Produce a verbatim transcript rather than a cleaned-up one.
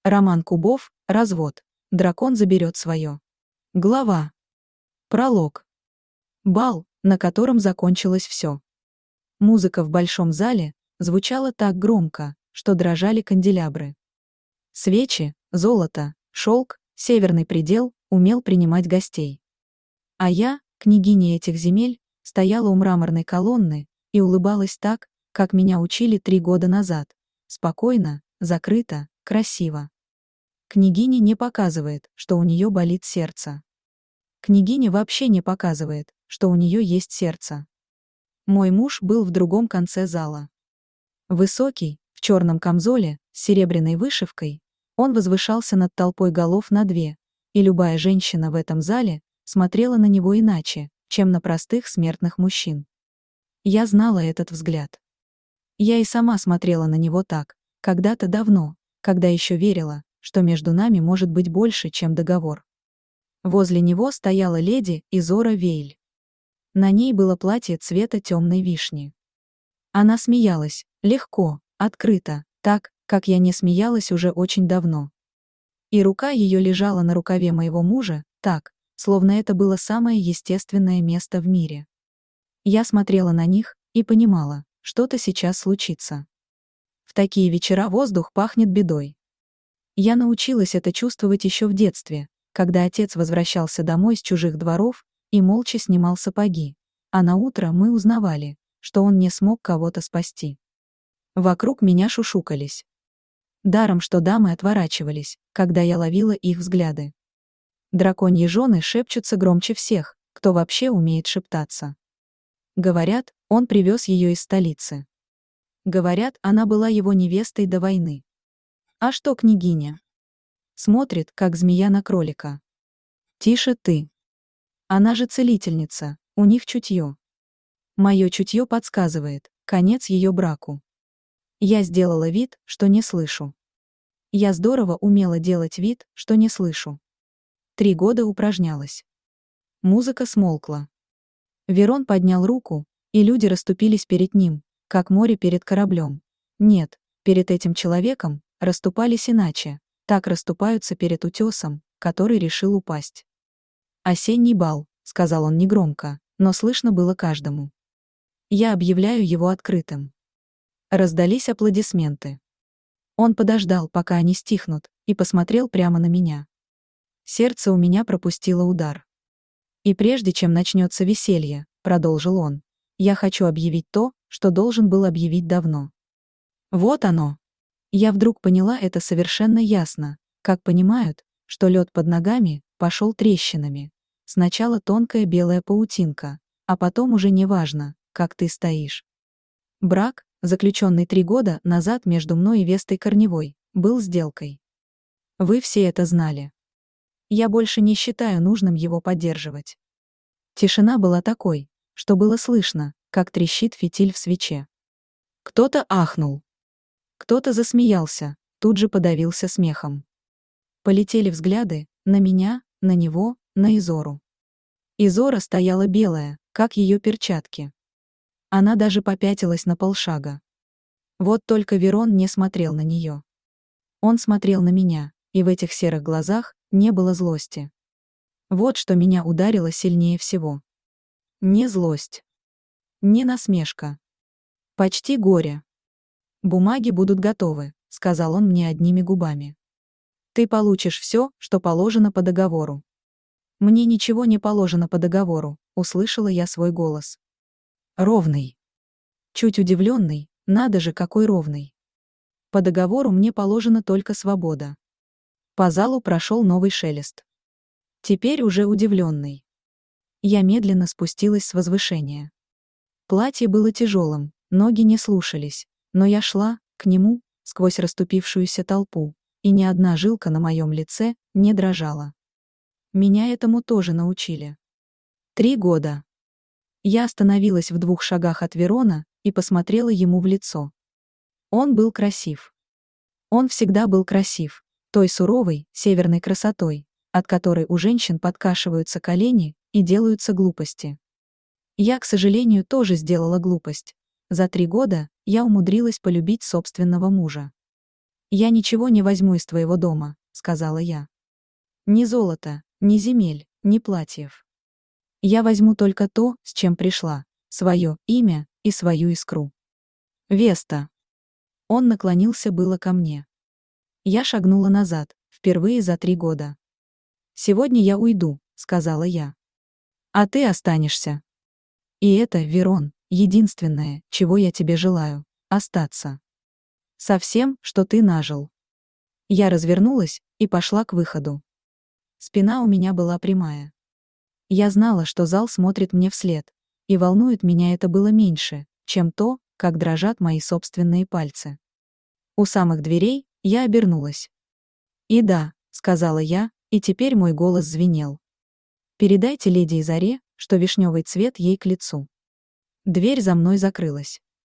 Роман Кубов, развод. Дракон заберет свое. Глава. Пролог. Бал, на котором закончилось все. Музыка в большом зале звучала так громко, что дрожали канделябры. Свечи, золото, шелк, северный предел умел принимать гостей. А я, княгиня этих земель, стояла у мраморной колонны и улыбалась так, как меня учили три года назад. Спокойно, закрыто, красиво. Княгиня не показывает, что у нее болит сердце. Княгиня вообще не показывает, что у нее есть сердце. Мой муж был в другом конце зала. Высокий, в черном камзоле, с серебряной вышивкой, он возвышался над толпой голов на две, и любая женщина в этом зале смотрела на него иначе, чем на простых смертных мужчин. Я знала этот взгляд. Я и сама смотрела на него так, когда-то давно, когда еще верила, что между нами может быть больше, чем договор. Возле него стояла леди Изора Вейль. На ней было платье цвета темной вишни. Она смеялась, легко, открыто, так, как я не смеялась уже очень давно. И рука ее лежала на рукаве моего мужа, так, словно это было самое естественное место в мире. Я смотрела на них и понимала, что-то сейчас случится. В такие вечера воздух пахнет бедой. Я научилась это чувствовать еще в детстве, когда отец возвращался домой с чужих дворов и молча снимал сапоги, а на утро мы узнавали, что он не смог кого-то спасти. Вокруг меня шушукались. Даром, что дамы отворачивались, когда я ловила их взгляды. Драконьи жены шепчутся громче всех, кто вообще умеет шептаться. Говорят, он привез ее из столицы. Говорят, она была его невестой до войны. А что княгиня? Смотрит, как змея на кролика. Тише ты. Она же целительница, у них чутье. Мое чутье подсказывает, конец ее браку. Я сделала вид, что не слышу. Я здорово умела делать вид, что не слышу. Три года упражнялась. Музыка смолкла. Верон поднял руку, и люди расступились перед ним, как море перед кораблем. Нет, перед этим человеком расступались иначе, так расступаются перед утесом, который решил упасть. «Осенний бал», — сказал он негромко, но слышно было каждому. «Я объявляю его открытым». Раздались аплодисменты. Он подождал, пока они стихнут, и посмотрел прямо на меня. Сердце у меня пропустило удар. «И прежде чем начнется веселье», — продолжил он, — «я хочу объявить то, что должен был объявить давно». Вот оно. Я вдруг поняла это совершенно ясно, как понимают, что лед под ногами пошел трещинами. Сначала тонкая белая паутинка, а потом уже не важно, как ты стоишь. Брак, заключенный три года назад между мной и Вестой Корневой, был сделкой. Вы все это знали. Я больше не считаю нужным его поддерживать. Тишина была такой, что было слышно, как трещит фитиль в свече. Кто-то ахнул. Кто-то засмеялся, тут же подавился смехом. Полетели взгляды на меня, на него, на Изору. Изора стояла белая, как ее перчатки. Она даже попятилась на полшага. Вот только Верон не смотрел на нее. Он смотрел на меня, и в этих серых глазах не было злости. Вот что меня ударило сильнее всего. Не злость. Не насмешка. Почти горе. «Бумаги будут готовы», — сказал он мне одними губами. «Ты получишь все, что положено по договору». «Мне ничего не положено по договору», — услышала я свой голос. Ровный. Чуть удивленный, надо же, какой ровный. По договору мне положена только свобода. По залу прошел новый шелест. Теперь уже удивленный. Я медленно спустилась с возвышения. Платье было тяжелым, ноги не слушались, но я шла к нему сквозь расступившуюся толпу, и ни одна жилка на моем лице не дрожала. Меня этому тоже научили. Три года. Я остановилась в двух шагах от Верона и посмотрела ему в лицо. Он был красив. Он всегда был красив, той суровой, северной красотой, от которой у женщин подкашиваются колени и делаются глупости. Я, к сожалению, тоже сделала глупость. За три года я умудрилась полюбить собственного мужа. «Я ничего не возьму из твоего дома», — сказала я. «Ни золота, ни земель, ни платьев. Я возьму только то, с чем пришла, свое имя и свою искру». «Веста». Он наклонился было ко мне. Я шагнула назад, впервые за три года. «Сегодня я уйду», — сказала я. «А ты останешься. И это, Верон, единственное, чего я тебе желаю — остаться. Со всем, что ты нажил». Я развернулась и пошла к выходу. Спина у меня была прямая. Я знала, что зал смотрит мне вслед, и волнует меня это было меньше, чем то, как дрожат мои собственные пальцы. У самых дверей я обернулась. «И да», — сказала я, и теперь мой голос звенел. «Передайте леди Изаре, что вишневый цвет ей к лицу». Дверь за мной закрылась.